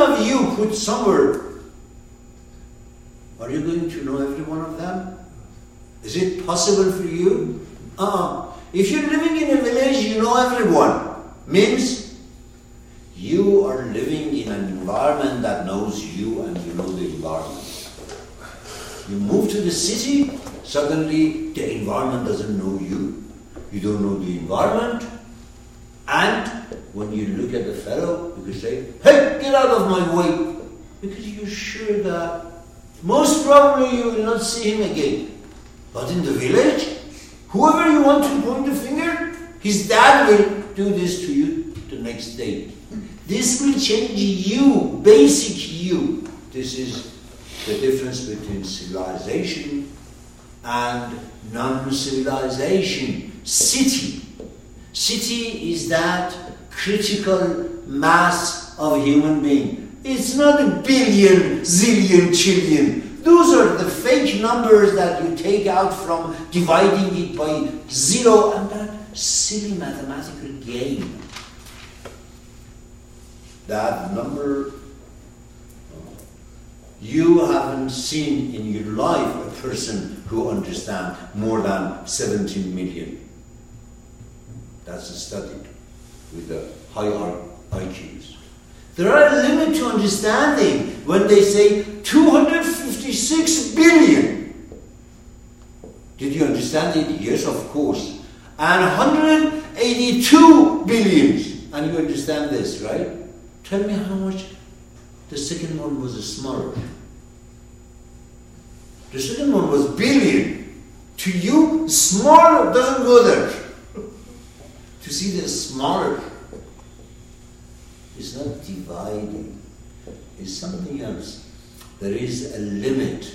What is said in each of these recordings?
of you put somewhere, are you going to know every one of them? Is it possible for you? If you're living in a village, you know everyone. Means you are living in an environment that knows you and you know the environment. You move to the city, suddenly the environment doesn't know you. You don't know the environment. And when you look at the fellow, you can say, hey, get out of my way. Because you're sure that most probably you will not see him again. But in the village, whoever you want to point the finger, his dad will do this to you the next day. This will change you, basic you. This is the difference between civilization and non-civilization. City. City is that critical mass of human being. It's not a billion, zillion, trillion. Those are the fake numbers that you take out from dividing it by zero and that silly mathematical game. That number, you haven't seen in your life a person who understands more than 17 million. That's studied with the high IQs. There are a limit to understanding when they say 256 billion. Did you understand it? Yes, of course. And 182 billions. And you understand this, right? Tell me how much the second one was smaller. The second one was billion. To you, smaller doesn't go there. To see the smaller is not dividing. It's something else. There is a limit.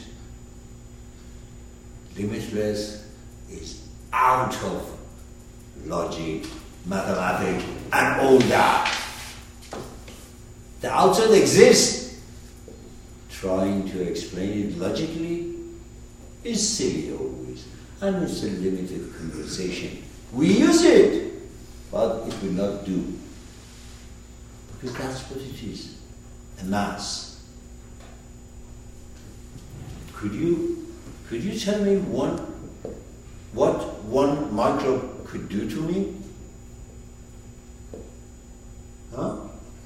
Limitless is out of logic, mathematics, and all that. The outside exists. Trying to explain it logically is silly always. And it's a limited conversation. We use it, but it will not do. Because that's what it is. A mass. Could you tell me what one microbe could do to me? Huh?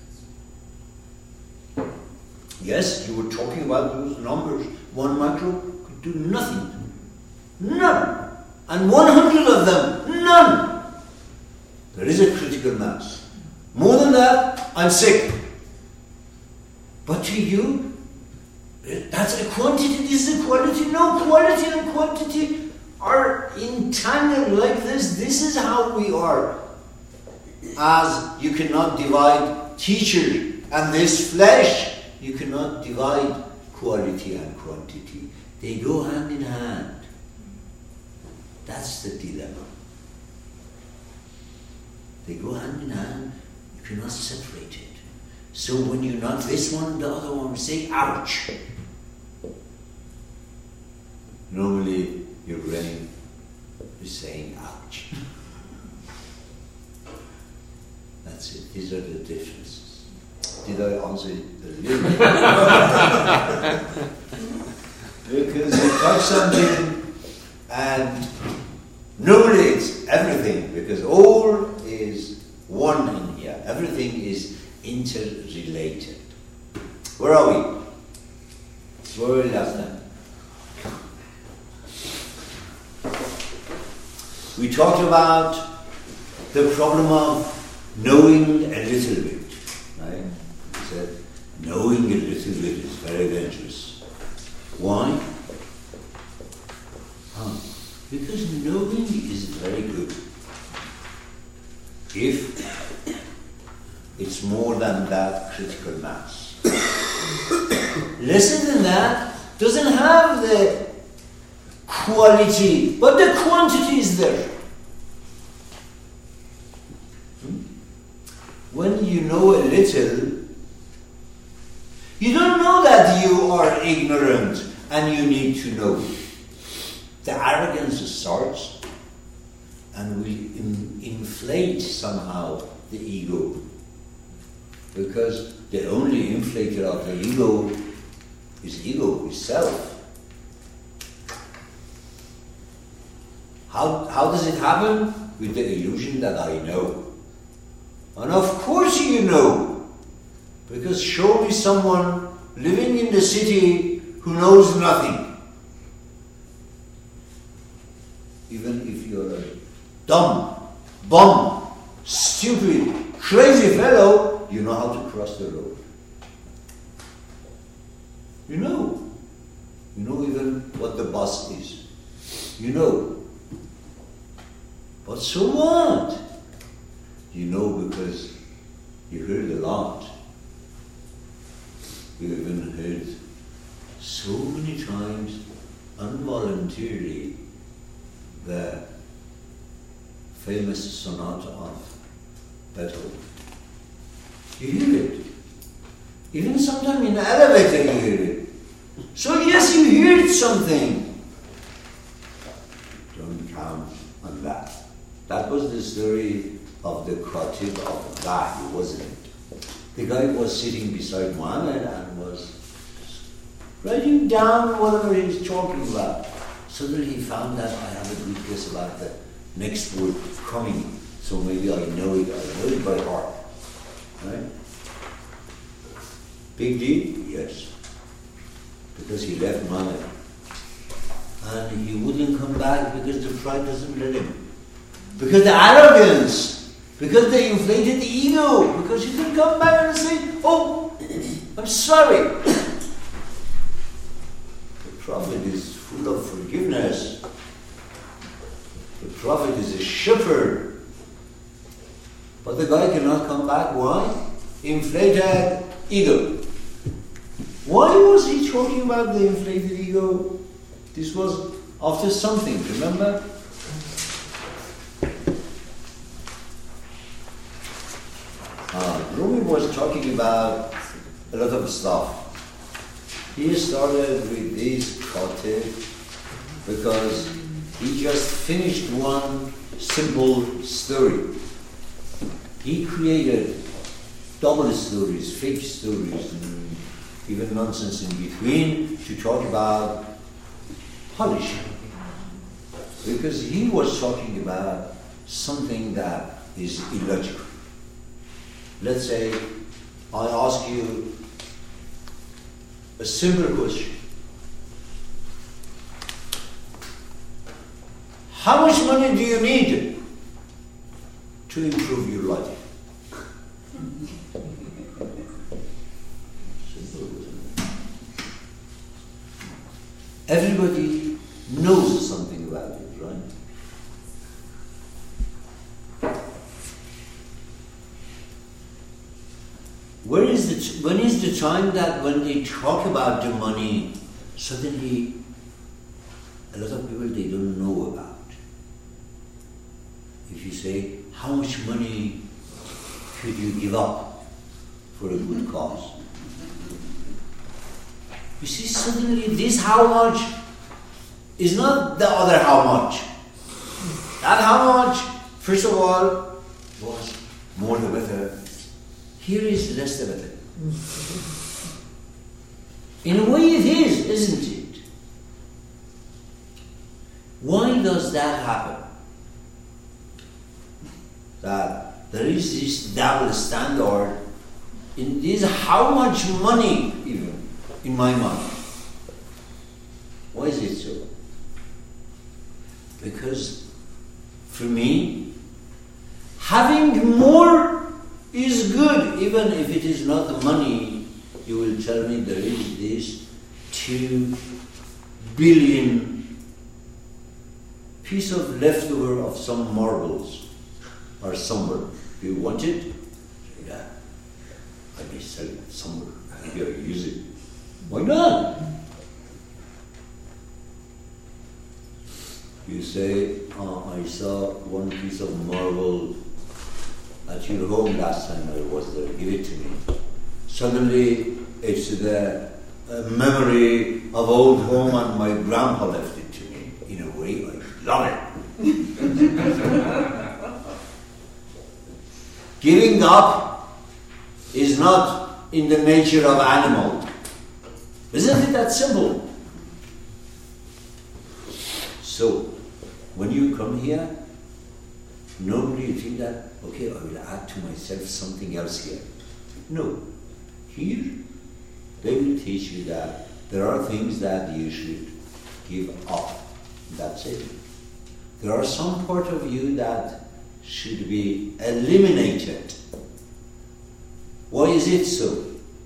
Yes, you were talking about those numbers. One microbe could do nothing. None. And 100 of them, none. There is a critical mass. More than that, I'm sick. But to you, that's a quantity, this is a quality. No, quality and quantity are entangled like this. This is how we are. As you cannot divide teacher and this flesh, you cannot divide quality and quantity. They go hand in hand. That's the dilemma. They go hand in hand. You cannot separate it. So when you're not this one, the other one will say, ouch. Normally, your brain is saying, ouch. That's it. These are the differences. Did I answer it a little bit? Because you touch something and normally it's everything, because all is one in here. Everything is interrelated. Where are we? Where were we last time? We talked about the problem of knowing a little bit. Right? We said knowing a little bit is very dangerous. Why? Because knowing is very good. If it's more than that critical mass. Less than that doesn't have the quality, but the quantity is there. When you know a little, you don't know that you are ignorant and you need to know. The arrogance starts and will inflate somehow the ego. Because the only inflator of the ego is self. How does it happen? With the illusion that I know. And of course you know. Because show me someone living in the city who knows nothing. Even if you're a dumb, bum, stupid, crazy fellow, you know how to cross the road. You know. You know even what the bus is. You know. But so what? You know because you heard a lot. You even heard so many times, involuntarily, the famous sonata of Beethoven. You hear it. Even sometimes in the elevator you hear it. So yes, you heard something. Don't count on that. That was the story of the khatib of the guy, wasn't it? The guy was sitting beside Muhammad and was writing down whatever he was talking about. Suddenly he found that I have a good guess about the next word coming, so maybe I know it by heart. Right? Big deal? Yes. Because he left Muhammad. And he wouldn't come back because the pride doesn't let him. Because the arrogance, because the inflated ego, because you can come back and say, oh, I'm sorry. The Prophet is full of forgiveness. The Prophet is a shepherd. But the guy cannot come back. Why? Inflated ego. Why was he talking about the inflated ego? This was after something, remember? Rumi was talking about a lot of stuff. He started with this khatib because he just finished one simple story. He created double stories, fake stories, and even nonsense in between to talk about polishing. Because he was talking about something that is illogical. Let's say I ask you a simple question. How much money do you need to improve your life? Simple, isn't it? Everybody knows something about it, right? When is the time that when they talk about the money, suddenly a lot of people they don't know about? If you say, how much money could you give up for a good cause? You see, suddenly this how much is not the other how much. That how much, first of all, was more the better. Here is less the better. In a way it is, isn't it? Why does that happen? That there is this double standard in this how much money even in my mind. Why is it so? Because for me, having more is good, even if it is not the money. You will tell me there is this 2 billion piece of leftover of some marbles or somewhere. Do you want it? Yeah. I may sell it somewhere. Maybe I'll use it. Why not? You say, I saw one piece of marble at your home last time I was there, give it to me. Suddenly, it's the memory of old home and my grandpa left it to me. In a way, I love it. Giving up is not in the nature of animal. Isn't it that simple? So, when you come here, normally you think that, okay, I will add to myself something else here. No. Here, they will teach you that there are things that you should give up. That's it. There are some part of you that should be eliminated. Why is it so?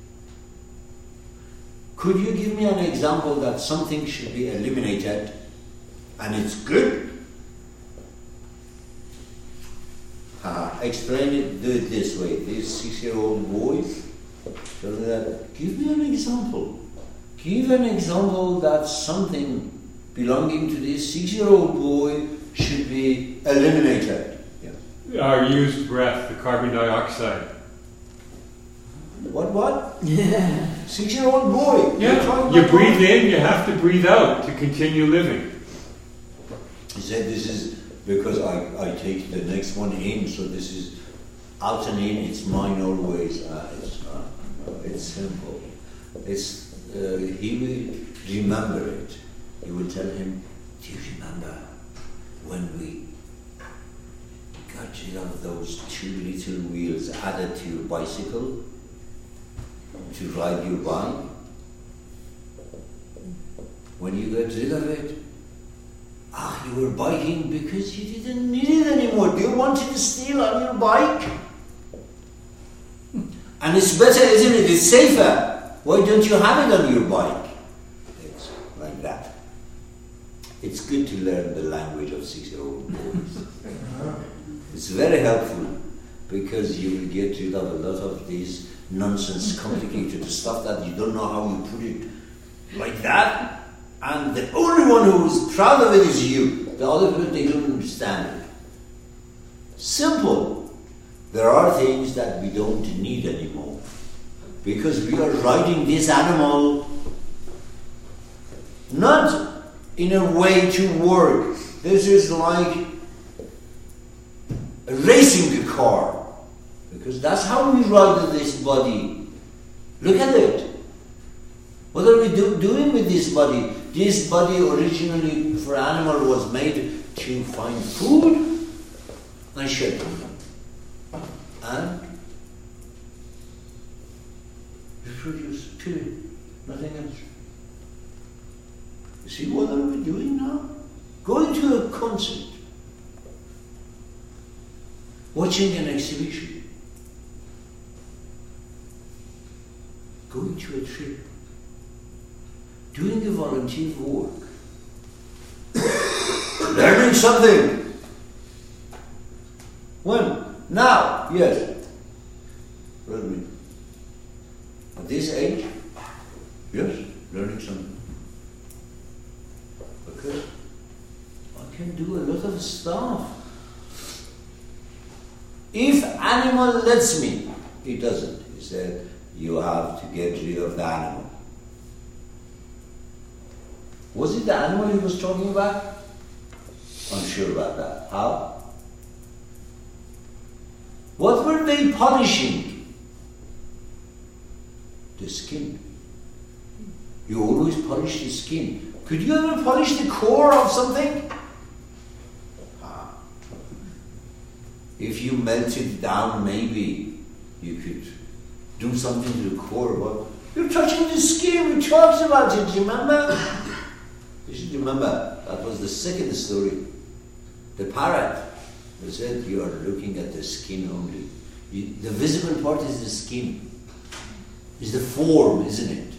Could you give me an example that something should be eliminated and it's good? Explain it, do it this way. This 6-year-old boy, tell me that, give me an example. Give an example that something belonging to this 6-year-old boy should be eliminated. Yeah. Our used breath, the carbon dioxide. What? Yeah. 6-year-old boy. Yeah. You breathe in, you have to breathe out to continue living. He said this is because I take the next one in, so this is out and in, it's mine always. It's simple. He will remember it. You will tell him, do you remember when we got rid of those 2 little wheels added to your bicycle to ride your bike? When you got rid of it, you were biking because you didn't need it anymore. Do you want to steal on your bike? And it's better, isn't it? It's safer. Why don't you have it on your bike? It's like that. It's good to learn the language of 6-year-old boys. It's very helpful because you will get rid of a lot of these nonsense, complicated stuff that you don't know how you put it like that. And the only one who is proud of it is you. The other people, they don't understand it. Simple. There are things that we don't need anymore. Because we are riding this animal not in a way to work. This is like racing a car. Because that's how we ride this body. Look at it. What are we doing with this body? This body originally for animal was made to find food and shelter. And reproduce, period. Nothing else. You see what are we doing now? Going to a concert. Watching an exhibition. Going to a trip. Doing a volunteer work. Learning something. When? Now? Yes. What do you mean? At this age? Yes, learning something. Because I can do a lot of stuff. If animal lets me, he doesn't. He said, you have to get rid of the animal. Was it the animal he was talking about? I'm sure about that. How? What were they polishing? The skin. You always polish the skin. Could you ever polish the core of something? If you melt it down, maybe you could do something to the core. But you're touching the skin. We talked about it, remember? You should remember, that was the second story. The parrot, they said you are looking at the skin only. The visible part is the skin. Is the form, isn't it?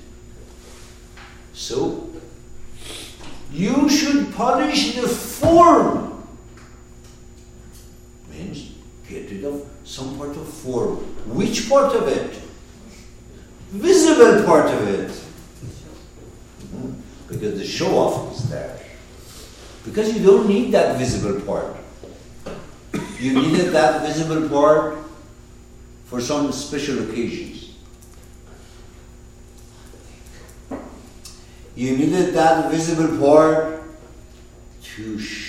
So, you should polish the form. Means get rid of some part of form. Which part of it? Visible part of it. Because the show-off is there. Because you don't need that visible part. You needed that visible part for some special occasions. You needed that visible part to